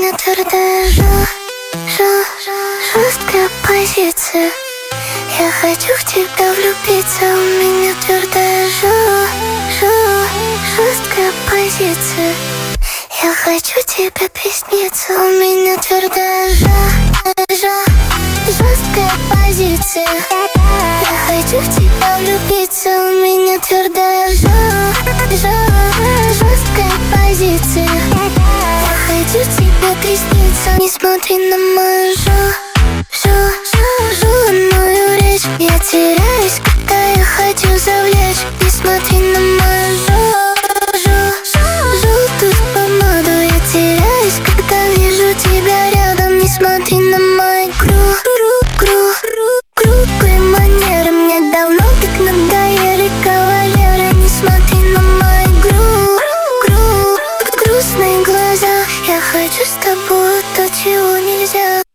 меня твердая жесткая позиция. Я хочу в тебя влюбиться, у меня твердая жесткая позиция. Я хочу тебе присниться, у меня твердая жесткая позиция. Я хочу в тебя влюбиться, у меня твердая жесткая позиция. Я хочу тебе присниться. Не смотри на мою жуанную речь. Я теряюсь, когда я хочу завлечь. Не смотри на мою желтую помаду. Я теряюсь, когда вижу тебя рядом. Не смотри на мои грубые манеры. Мне давно так надоели кавалеры. Не смотри на мои грустные глаза. Я хочу с тобой то, чего нельзя.